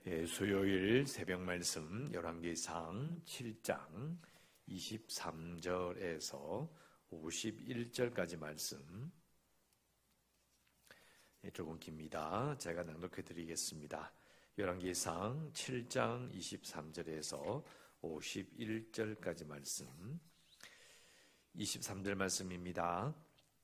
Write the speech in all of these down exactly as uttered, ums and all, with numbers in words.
예, 수요일 새벽 말씀 열왕기상 칠 장 이십삼 절에서 오십일 절까지 말씀, 예, 조금 깁니다. 제가 낭독해 드리겠습니다. 열왕기상 칠 장 이십삼 절에서 오십일 절까지 말씀. 이십삼 절 말씀입니다.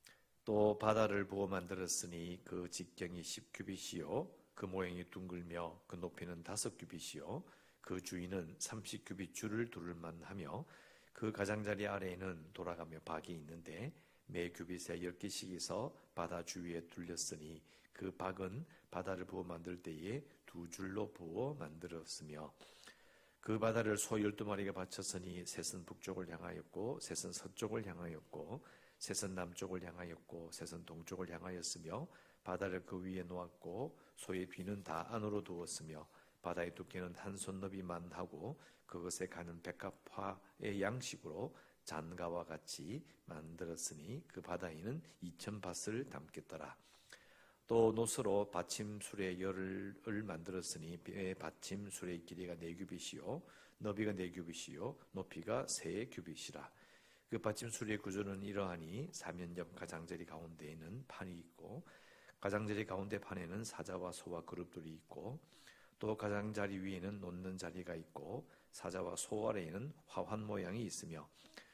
또 바다를 부어 만들었으니 그 직경이 십 규빗이요 그 모양이 둥글며 그 높이는 다섯 규빗이요 그 주위는 삼십 규빗 줄을 두를 만하며 그 가장자리 아래에는 돌아가며 박이 있는데 매 규빗에 열 개씩 있어 바다 주위에 둘렸으니 그 박은 바다를 부어 만들 때에 두 줄로 부어 만들었으며 그 바다를 소 열두 마리가 바쳤으니 셋은 북쪽을 향하였고 셋은 서쪽을 향하였고 셋은 남쪽을 향하였고 셋은 동쪽을 향하였으며 바다를 그 위에 놓았고 소의 귀는 다 안으로 두었으며 바다의 두께는 한 손 너비만 하고 그것에 가는 백합화의 양식으로 잔가와 같이 만들었으니 그 바다에는 이천 밭을 담겠더라. 또 노스로 받침술의 열을 만들었으니 받침술의 길이가 네 규빗이요 너비가 네 규빗이요 높이가 세 규빗이라. 그 받침술의 구조는 이러하니 사면옆 가장자리 가운데에는 판이 있고 가장자리 가운데 판에는 사자와 소와 그룹들이 있고 또 가장자리 위에는 놓는 자리가 있고 사자와 소 아래에는 화환 모양이 있으며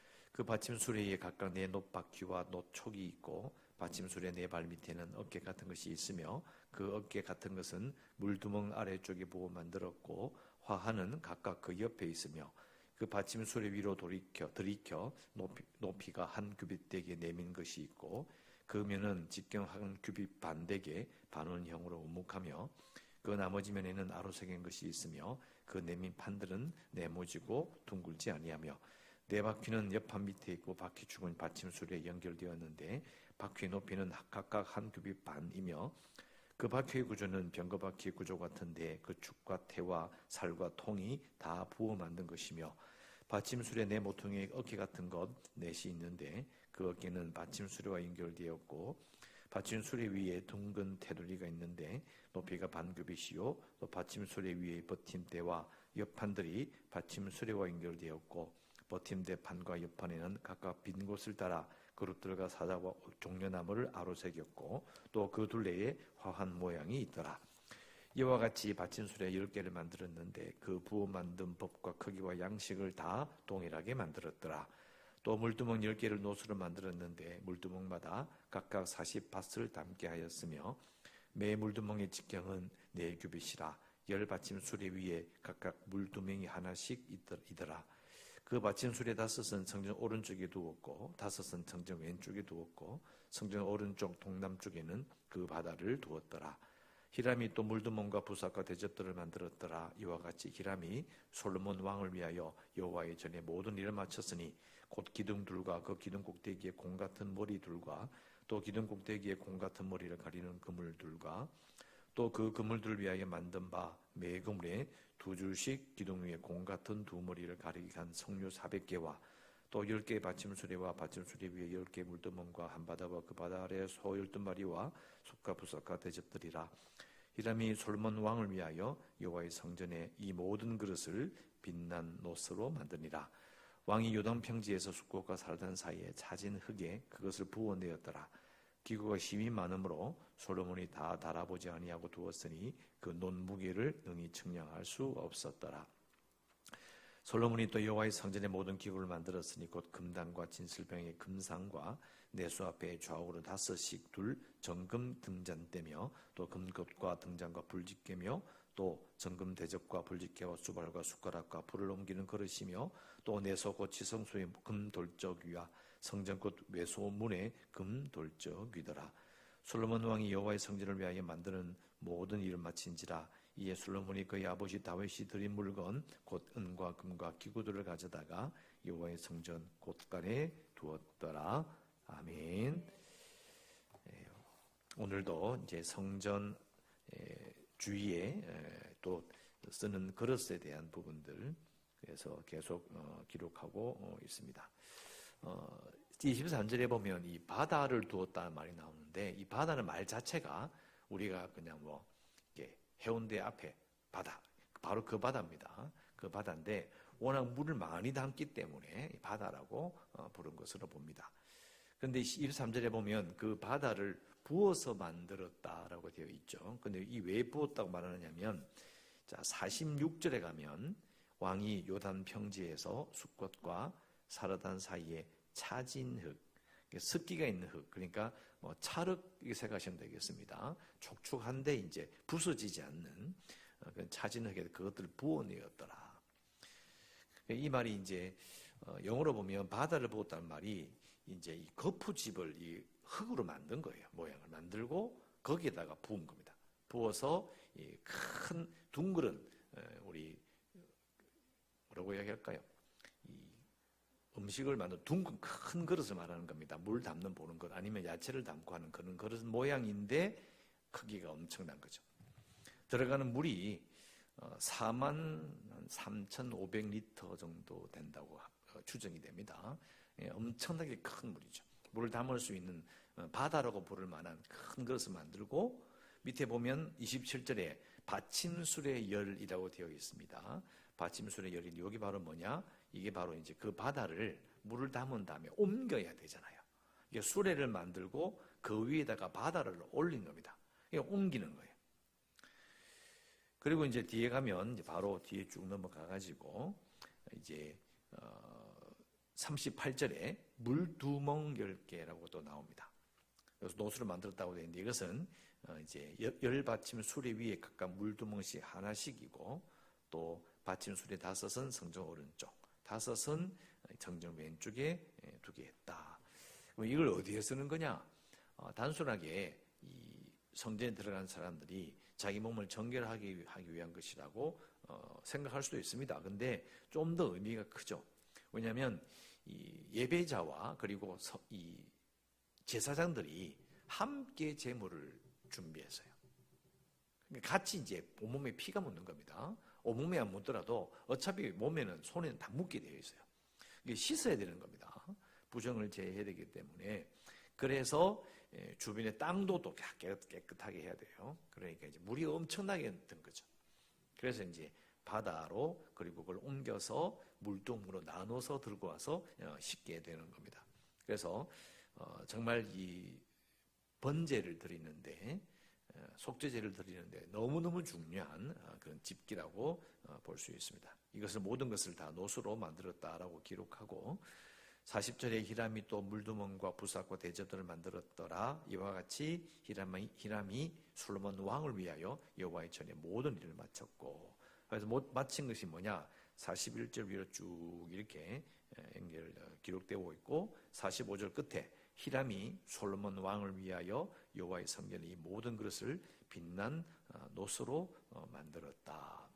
그 받침수레에 각각 네 놋바퀴와 놋촉이 있고 받침수레 네 발 밑에는 어깨 같은 것이 있으며 그 어깨 같은 것은 물두멍 아래쪽에 부어 만들었고 화환은 각각 그 옆에 있으며 그 받침수레 위로 돌이켜 들이켜 높이, 높이가 한 규빗 되게 내민 것이 있고 그 면은 직경 한 규빗 반 되게 반원형으로 우묵하며 그 나머지 면에는 아로새긴 것이 있으며 그 내민 판들은 네모지고 둥글지 아니하며 네 바퀴는 옆판 밑에 있고 바퀴축은 받침술에 연결되었는데 바퀴 높이는 각각 한 규빗 반이며 그 바퀴의 구조는 병거바퀴의 구조 같은데 그 축과 태와 살과 통이 다 부어 만든 것이며 받침술에 네 모퉁이의 어깨 같은 것 넷이 있는데 그 어깨는 받침수레와 연결되었고 받침수레 위에 둥근 테두리가 있는데 높이가 반 규빗이요 또 받침수레 위에 버팀대와 옆판들이 받침수레와 연결되었고 버팀대 판과 옆판에는 각각 빈 곳을 따라 그룹들과 사자와 종려나무를 아로새겼고 또 그 둘레에 화환 모양이 있더라. 이와 같이 받침수레 열 개를 만들었는데 그 부어 만든 법과 크기와 양식을 다 동일하게 만들었더라. 또 물두멍 열 개를 노수로 만들었는데 물두멍마다 각각 사십 밭을 담게 하였으며 매 물두멍의 직경은 네 규빗이라 열 받침수레 위에 각각 물두멍이 하나씩 있더라. 그 받침수레 다섯은 성전 오른쪽에 두었고 다섯은 성전 왼쪽에 두었고 성전 오른쪽 동남쪽에는 그 바다를 두었더라. 히람이 또 물두멍과 부삭과 대접들을 만들었더라. 이와 같이 히람이 솔로몬 왕을 위하여 여호와의 전에 모든 일을 마쳤으니 곧 기둥들과 그 기둥 꼭대기에 공 같은 머리들과 또 기둥 꼭대기에 공 같은 머리를 가리는 그물들과 또 그 그물들을 위하여 만든 바 매 그물에 두 줄씩 기둥 위에 공 같은 두 머리를 가리게 한 석류 사백 개와 또 열 개의 받침수레와 받침수레 위에 열 개의 물두멍과 한 바다와 그 바다 아래 소 열두 마리와 솥과 부석과 대접들이라. 히람이 솔몬 왕을 위하여 여호와의 성전에 이 모든 그릇을 빛난 노스로 만드니라. 왕이 요단 평지에서 숫꽃과 살던 사이에 차진 흙에 그것을 부어내었더라. 기구가 힘이 많으므로 솔로몬이 다 달아보지 아니하고 두었으니 그 논 무게를 능히 측량할 수 없었더라. 솔로몬이 또 여호와의 성전의 모든 기구를 만들었으니 곧 금단과 진슬병의 금상과 내수 앞에 좌우로 다섯씩 둘 정금 등잔대며 또 금것과 등잔과 불집게며 또 정금 대접과 불집게와 수발과 숟가락과 불을 옮기는 그릇이며 또 내소 곧 지성소의 금 돌적 위와 성전 곧 외소문의 금 돌적 위더라. 솔로몬 왕이 여호와의 성전을 위하여 만드는 모든 일을 마친지라. 이에 솔로몬이 그의 아버지 다윗이 드린 물건 곧 은과 금과 기구들을 가져다가 여호와의 성전 곳간에 두었더라. 아멘. 오늘도 이제 성전 주위에 또 쓰는 그릇에 대한 부분들 그래서 계속 기록하고 있습니다. 이십삼 절에 보면 이 바다를 두었다는 말이 나오는데 이 바다는 말 자체가 우리가 그냥 뭐 해운대 앞에 바다 바로 그 바다입니다. 그 바다인데 워낙 물을 많이 담기 때문에 바다라고 부른 것으로 봅니다. 그런데 이십삼 절에 보면 그 바다를 부어서 만들었다라고 되어 있죠. 근데 이 왜 부었다고 말하느냐면, 자, 사십육 절에 가면 왕이 요단 평지에서 숫꽃과 사르단 사이에 차진 흙, 습기가 있는 흙, 그러니까 뭐 찰흙 이렇게 생각하시면 되겠습니다. 촉촉한데 이제 부서지지 않는 그 차진 흙에 그것들을 부어내었더라. 이 말이 이제 영어로 보면 바다를 부었다는 말이 이제 이 거푸집을 이 흙으로 만든 거예요. 모양을 만들고 거기에다가 부은 겁니다. 부어서 이 큰 둥그런 우리 뭐라고 이야기할까요? 이 음식을 만든 둥근 큰 그릇을 말하는 겁니다. 물 담는 보는 것 아니면 야채를 담고 하는 그런 그릇 모양인데 크기가 엄청난 거죠. 들어가는 물이 사만 삼천오백 리터 정도 된다고 추정이 됩니다. 예, 엄청나게 큰 물이죠. 물을 담을 수 있는 바다라고 부를 만한 큰 그릇을 만들고 밑에 보면 이십칠 절에 받침술의 열이라고 되어 있습니다. 받침술의 열이 여기 바로 뭐냐? 이게 바로 이제 그 바다를 물을 담은 다음에 옮겨야 되잖아요. 이게 수레를 만들고 그 위에다가 바다를 올린 겁니다. 이게 옮기는 거예요. 그리고 이제 뒤에 가면 이제 바로 뒤에 쭉 넘어가가지고 이제 어 삼십팔 절에 물두멍 열 개라고 또 나옵니다. 그래서 노수를 만들었다고 되어 있는데 이것은 이제 열 받침 수레 위에 각각 물두멍씩 하나씩이고 또 받침 수레 다섯은 성정 오른쪽, 다섯은 성정 왼쪽에 두 개 했다. 이걸 어디에 쓰는 거냐? 어, 단순하게 이 성전에 들어간 사람들이 자기 몸을 정결하게 하기 위한 것이라고 어, 생각할 수도 있습니다. 근데 좀 더 의미가 크죠. 왜냐하면 이 예배자와 그리고 서, 이 제사장들이 함께 제물을 준비했어요. 같이 이제 온몸에 피가 묻는 겁니다. 온몸에 안 묻더라도 어차피 몸에는 손에는 다 묻게 되어 있어요. 이게 씻어야 되는 겁니다. 부정을 제해야 되기 때문에. 그래서 주변의 땅도 또 깨끗하게 해야 돼요. 그러니까 이제 물이 엄청나게 든 거죠. 그래서 이제 바다로 그리고 그걸 옮겨서 물동으로 나눠서 들고 와서 씻게 되는 겁니다. 그래서 정말 이 번제를 드리는데 속죄제를 드리는데 너무너무 중요한 그런 집기라고 볼 수 있습니다. 이것을 모든 것을 다 노수로 만들었다라고 기록하고 사십 절에 히람이 또 물두멍과 부삭과 대접들을 만들었더라. 이와 같이 히람이, 히람이 솔로몬 왕을 위하여 여호와의 전에 모든 일을 마쳤고, 그래서 못 마친 것이 뭐냐? 사십일 절 위로 쭉 이렇게 연결 기록되고 있고 사십오 절 끝에 히람이 솔로몬 왕을 위하여 여호와의 성전의 이 모든 그릇을 빛난 노수로 만들었다.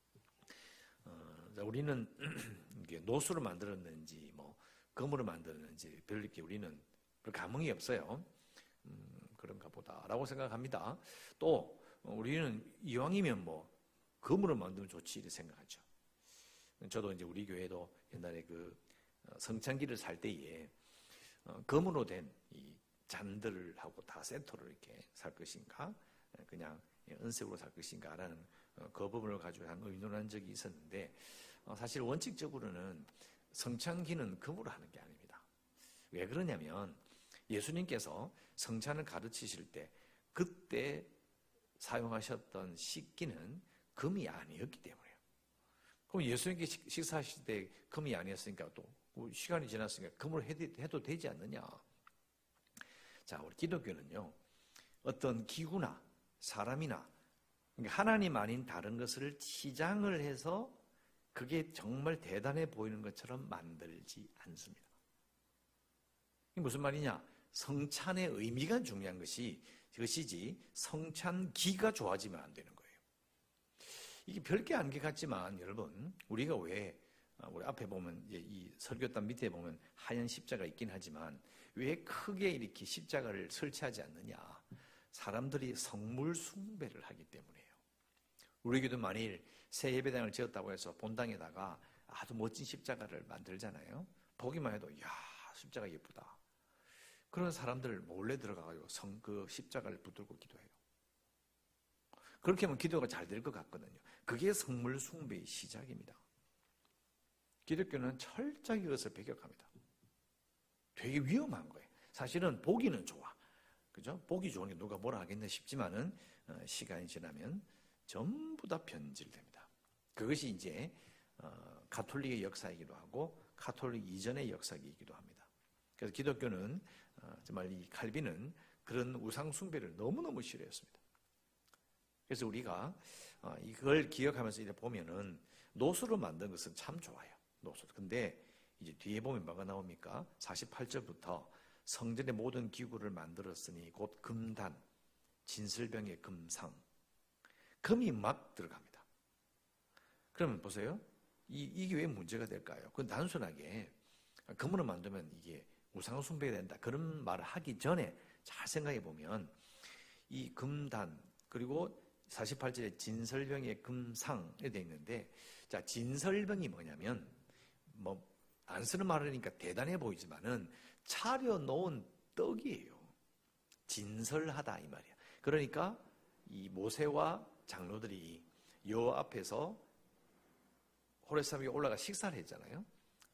우리는 이게 노수로 만들었는지 뭐 금으로 만들었는지 별 이렇게 우리는 별 감흥이 없어요. 음, 그런가 보다라고 생각합니다. 또 우리는 이왕이면 뭐 금으로 만들면 좋지 이렇게 생각하죠. 저도 이제 우리 교회도 옛날에 그 성찬기를 살 때에 금으로 된 이 잔들을 하고 다 세트로 이렇게 살 것인가, 그냥 은색으로 살 것인가라는 그 부분을 가지고 한 의논한 적이 있었는데 사실 원칙적으로는 성찬기는 금으로 하는 게 아닙니다. 왜 그러냐면 예수님께서 성찬을 가르치실 때 그때 사용하셨던 식기는 금이 아니었기 때문에요. 그럼 예수님께 식사하실 때 금이 아니었으니까 또 시간이 지났으니까 금으로 해도 되지 않느냐. 자, 우리 기독교는요, 어떤 기구나 사람이나 하나님 아닌 다른 것을 치장을 해서 그게 정말 대단해 보이는 것처럼 만들지 않습니다. 이게 무슨 말이냐? 성찬의 의미가 중요한 것이 그것이지 성찬기가 좋아지면 안 되는 거예요. 이게 별게 아닌 것 같지만 여러분, 우리가 왜 우리 앞에 보면 이 설교단 밑에 보면 하얀 십자가 있긴 하지만 왜 크게 이렇게 십자가를 설치하지 않느냐? 사람들이 성물 숭배를 하기 때문이에요. 우리 교도 만일 새 예배당을 지었다고 해서 본당에다가 아주 멋진 십자가를 만들잖아요. 보기만 해도 야, 십자가 예쁘다. 그런 사람들 몰래 들어가가지고 성 그 십자가를 붙들고 기도해요. 그렇게 하면 기도가 잘 될 것 같거든요. 그게 성물 숭배의 시작입니다. 기독교는 철저히 이것을 배격합니다. 되게 위험한 거예요. 사실은 보기는 좋아. 그죠? 보기 좋은 게 누가 뭐라 하겠나 싶지만은 어, 시간이 지나면 전부 다 변질됩니다. 그것이 이제 어, 가톨릭의 역사이기도 하고 가톨릭 이전의 역사이기도 합니다. 그래서 기독교는 어, 정말 이 칼빈은 그런 우상 숭배를 너무너무 싫어했습니다. 그래서 우리가 어, 이걸 기억하면서 이제 보면은 노수로 만든 것은 참 좋아요. 노수. 근데 이제 뒤에 보면 뭐가 나옵니까? 사십팔 절부터 성전의 모든 기구를 만들었으니 곧 금단, 진설병의 금상, 금이 막 들어갑니다. 그러면 보세요. 이, 이게 왜 문제가 될까요? 그건 단순하게 금으로 만들면 이게 우상 숭배가 된다. 그런 말을 하기 전에 잘 생각해 보면 이 금단 그리고 사십팔 절에 진설병의 금상에 되어 있는데, 자, 진설병이 뭐냐면 뭐 안 쓰는 말이니까 대단해 보이지만은 차려놓은 떡이에요. 진설하다 이 말이야. 그러니까 이 모세와 장로들이 여호와 앞에서 호레산 위에 올라가 식사를 했잖아요.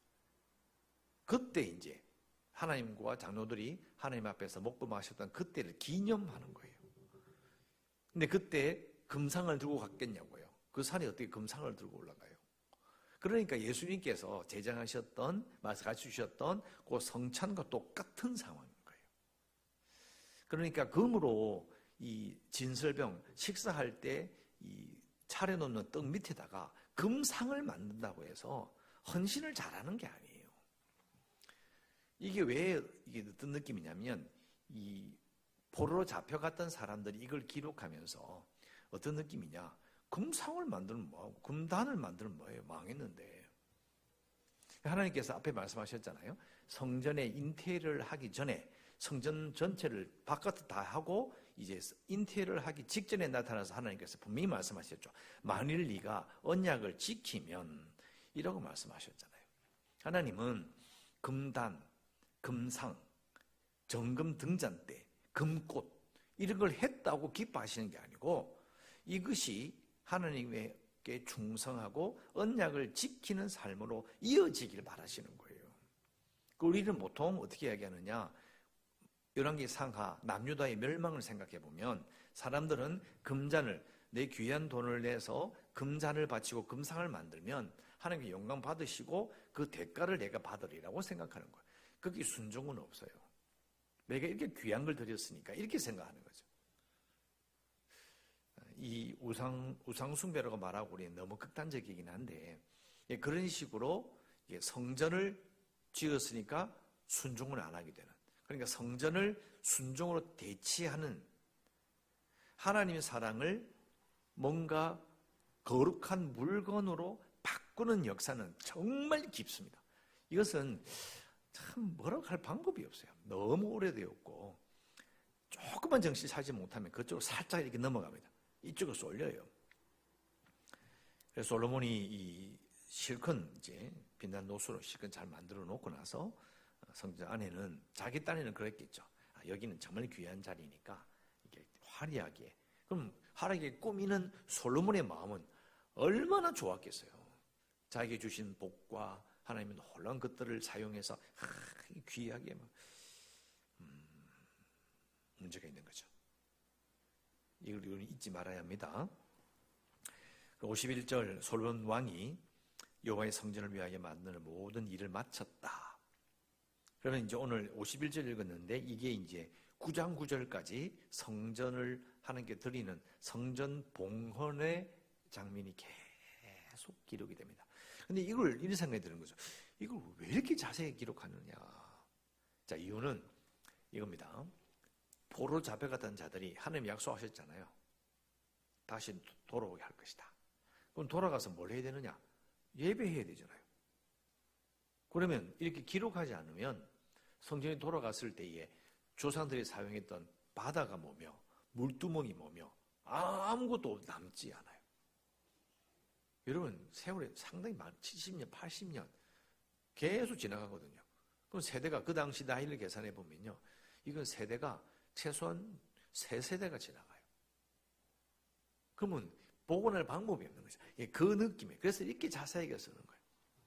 그때 이제 하나님과 장로들이 하나님 앞에서 먹고 마셨던 그때를 기념하는 거예요. 근데 그때 금상을 들고 갔겠냐고요. 그 산에 어떻게 금상을 들고 올라가요? 그러니까 예수님께서 제장하셨던, 말씀하셨던 그 성찬과 똑같은 상황인 거예요. 그러니까 금으로 이 진설병 식사할 때 이 차려놓는 떡 밑에다가 금상을 만든다고 해서 헌신을 잘하는 게 아니에요. 이게 왜 이게 어떤 느낌이냐면 이 포로로 잡혀갔던 사람들이 이걸 기록하면서 어떤 느낌이냐? 금상을 만들면 뭐하고 금단을 만들면 뭐예요? 망했는데. 하나님께서 앞에 말씀하셨잖아요. 성전의 인테리어를 하기 전에 성전 전체를 바깥에 다 하고 이제 인테리어를 하기 직전에 나타나서 하나님께서 분명히 말씀하셨죠. 만일 네가 언약을 지키면 이라고 말씀하셨잖아요. 하나님은 금단, 금상, 정금 등잔대, 금꽃 이런 걸 했다고 기뻐하시는 게 아니고 이것이 하나님께 충성하고 언약을 지키는 삶으로 이어지길 바라시는 거예요. 우리는 보통 어떻게 이야기하느냐? 열왕기 상하 남유다의 멸망을 생각해 보면 사람들은 금잔을 내 귀한 돈을 내서 금잔을 바치고 금상을 만들면 하나님께 영광 받으시고 그 대가를 내가 받으리라고 생각하는 거예요. 거기 순종은 없어요. 내가 이렇게 귀한 걸 드렸으니까 이렇게 생각하는 거죠. 이 우상, 우상숭배라고 말하고 우리는 너무 극단적이긴 한데 그런 식으로 성전을 지었으니까 순종을 안 하게 되는, 그러니까 성전을 순종으로 대치하는 하나님의 사랑을 뭔가 거룩한 물건으로 바꾸는 역사는 정말 깊습니다. 이것은 참 뭐라고 할 방법이 없어요. 너무 오래되었고 조금만 정신 차리지 못하면 그쪽으로 살짝 이렇게 넘어갑니다. 이쪽으로 쏠려요. 그래서 솔로몬이 이 실컷 이제 빛난 노수로 실컷 잘 만들어 놓고 나서 성전 안에는 자기 딴에는 그랬겠죠. 아, 여기는 정말 귀한 자리니까 이게 화려하게. 그럼 화려하게 꾸미는 솔로몬의 마음은 얼마나 좋았겠어요. 자기에게 주신 복과 하나님의 놀라운 것들을 사용해서 아, 귀하게 막 음, 문제가 있는 거죠. 이걸 우리는 잊지 말아야 합니다. 오십일 절 솔로몬 왕이 여호와의 성전을 위하여 만드는 모든 일을 마쳤다. 그러면 이제 오늘 오십일 절 읽었는데 이게 이제 구 장 구 절까지 성전을 하나님께 드리는 성전 봉헌의 장면이 계속 기록이 됩니다. 근데 이걸 이런 생각이 드는 거죠. 이걸 왜 이렇게 자세히 기록하느냐? 자, 이유는 이겁니다. 포로 잡혀갔던 자들이 하나님 약속하셨잖아요. 다시 돌아오게 할 것이다. 그럼 돌아가서 뭘 해야 되느냐? 예배해야 되잖아요. 그러면 이렇게 기록하지 않으면 성전에 돌아갔을 때에 조상들이 사용했던 바다가 뭐며 물두멍이 뭐며 아무것도 남지 않아요. 여러분 세월이 상당히 많, 칠십 년, 팔십 년 계속 지나가거든요. 그럼 세대가 그 당시 나이를 계산해 보면요, 이건 세대가 최소한 세 세대가 지나가요. 그러면 복원할 방법이 없는 거죠. 예, 그 느낌에. 그래서 이렇게 자세하게 쓰는 거예요.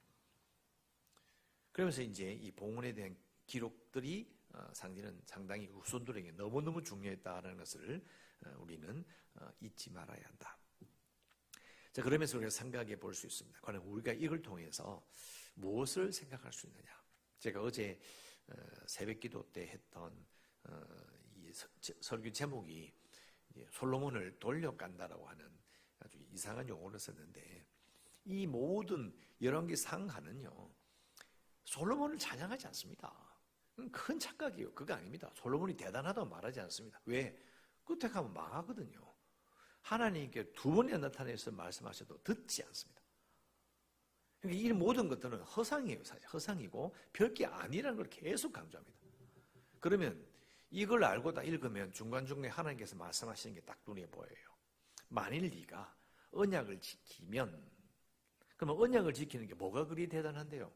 그러면서 이제 이 봉헌에 대한 기록들이 상대는 상당히 후손들에게 너무너무 중요했다는 것을 우리는 잊지 말아야 한다. 자, 그러면서 우리가 생각해 볼 수 있습니다. 과연 우리가 이걸 통해서 무엇을 생각할 수 있느냐? 제가 어제 새벽 기도 때 했던 이 설교 제목이 솔로몬을 돌려간다라고 하는 아주 이상한 용어를 썼는데, 이 모든 열왕기상하는요 솔로몬을 찬양하지 않습니다. 큰 착각이에요. 그거 아닙니다. 솔로몬이 대단하다고 말하지 않습니다. 왜? 끝에 가면 망하거든요. 하나님께 두 번이나 나타내서 말씀하셔도 듣지 않습니다. 그러니까 이 모든 것들은 허상이에요. 사실 허상이고 별게 아니라는 걸 계속 강조합니다. 그러면 이걸 알고 다 읽으면 중간중간에 하나님께서 말씀하시는 게 딱 눈에 보여요. 만일 네가 언약을 지키면, 그러면 언약을 지키는 게 뭐가 그리 대단한데요?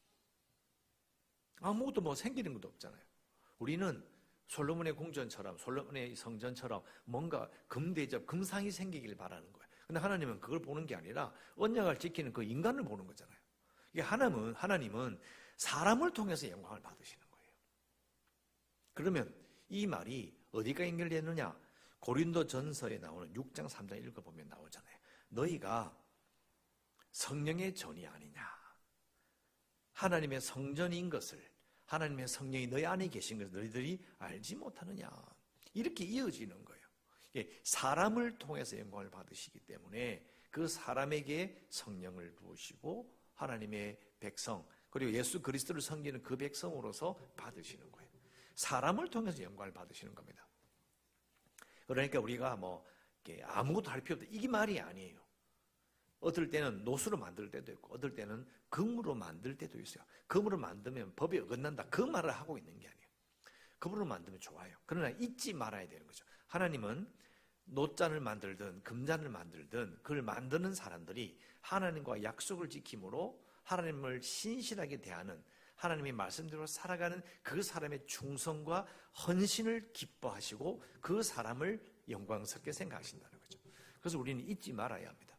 아무것도 뭐 생기는 것도 없잖아요. 우리는 솔로몬의 궁전처럼, 솔로몬의 성전처럼 뭔가 금대접, 금상이 생기길 바라는 거예요. 근데 하나님은 그걸 보는 게 아니라 언약을 지키는 그 인간을 보는 거잖아요. 이게 하나님은, 하나님은 사람을 통해서 영광을 받으시는 거예요. 그러면 이 말이 어디가 연결되느냐? 고린도 전서에 나오는 육 장 삼 장 읽어보면 나오잖아요. 너희가 성령의 전이 아니냐? 하나님의 성전인 것을, 하나님의 성령이 너희 안에 계신 것을 너희들이 알지 못하느냐? 이렇게 이어지는 거예요. 사람을 통해서 영광을 받으시기 때문에 그 사람에게 성령을 부으시고 하나님의 백성, 그리고 예수 그리스도를 섬기는 그 백성으로서 받으시는 거예요. 사람을 통해서 영광을 받으시는 겁니다. 그러니까 우리가 뭐 아무것도 할 필요 없다, 이게 말이 아니에요. 어떨 때는 노수로 만들 때도 있고 어떨 때는 금으로 만들 때도 있어요. 금으로 만들면 법이 어긋난다, 그 말을 하고 있는 게 아니에요. 금으로 만들면 좋아요. 그러나 잊지 말아야 되는 거죠. 하나님은 노잔을 만들든 금잔을 만들든 그걸 만드는 사람들이 하나님과 약속을 지킴으로 하나님을 신실하게 대하는, 하나님의 말씀대로 살아가는 그 사람의 충성과 헌신을 기뻐하시고 그 사람을 영광스럽게 생각하신다는 거죠. 그래서 우리는 잊지 말아야 합니다.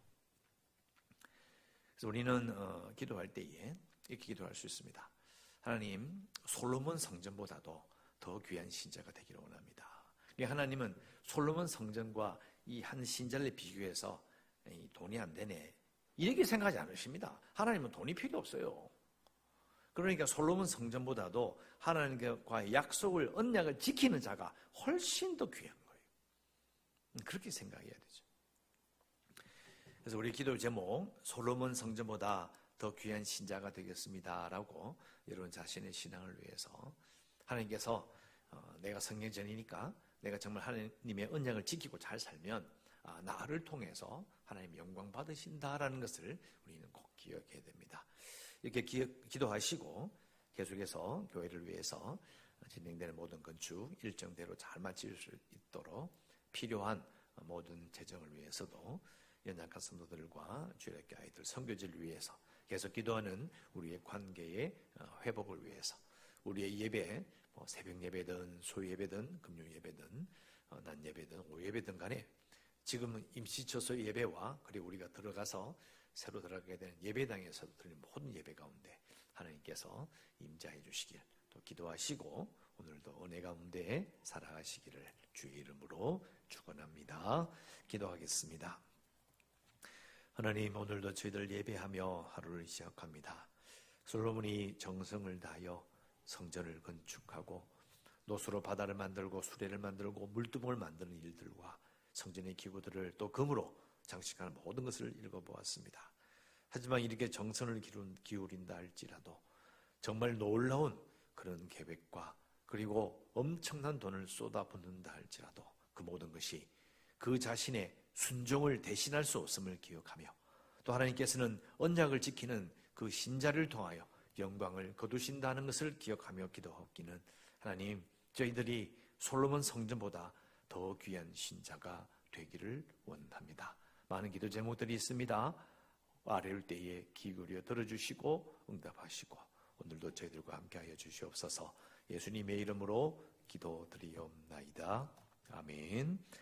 그래서 우리는 어, 기도할 때에 이렇게 기도할 수 있습니다. 하나님, 솔로몬 성전보다도 더 귀한 신자가 되기를 원합니다. 하나님은 솔로몬 성전과 이 한 신자를 비교해서 이 돈이 안 되네, 이렇게 생각하지 않으십니다. 하나님은 돈이 필요 없어요. 그러니까 솔로몬 성전보다도 하나님과의 약속을, 언약을 지키는 자가 훨씬 더 귀한 거예요. 그렇게 생각해야 되죠. 그래서 우리 기도 제목, 솔로몬 성전보다 더 귀한 신자가 되겠습니다 라고 여러분 자신의 신앙을 위해서, 하나님께서 어, 내가 성령전이니까 내가 정말 하나님의 언약을 지키고 잘 살면 아, 나를 통해서 하나님 영광 받으신다라는 것을 우리는 꼭 기억해야 됩니다. 이렇게 기억, 기도하시고 계속해서 교회를 위해서 진행되는 모든 건축 일정대로 잘 마칠 수 있도록 필요한 모든 재정을 위해서도 연약한 성도들과 주일학교 아이들 선교지를 위해서 계속 기도하는 우리의 관계의 회복을 위해서, 우리의 예배, 뭐 새벽 예배든 소유 예배든 금요 예배든 낮 예배든 오후 예배든 간에 지금은 임시처소 예배와 그리고 우리가 들어가서 새로 들어가게 되는 예배당에서 드리는 모든 예배 가운데 하나님께서 임재해 주시길 또 기도하시고 오늘도 은혜 가운데 살아가시기를 주의 이름으로 축원합니다. 기도하겠습니다. 하나님, 오늘도 저희들 예배하며 하루를 시작합니다. 솔로몬이 정성을 다하여 성전을 건축하고 노수로 바다를 만들고 수레를 만들고 물두멍을 만드는 일들과 성전의 기구들을 또 금으로 장식하는 모든 것을 읽어보았습니다. 하지만 이렇게 정성을 기울인다 할지라도 정말 놀라운 그런 계획과 그리고 엄청난 돈을 쏟아붓는다 할지라도 그 모든 것이 그 자신의 순종을 대신할 수 없음을 기억하며, 또 하나님께서는 언약을 지키는 그 신자를 통하여 영광을 거두신다는 것을 기억하며 기도하기는, 하나님, 저희들이 솔로몬 성전보다 더 귀한 신자가 되기를 원합니다. 많은 기도 제목들이 있습니다. 아뢰올 때에 기울여 들어주시고 응답하시고 오늘도 저희들과 함께하여 주시옵소서. 예수님의 이름으로 기도드리옵나이다. 아멘.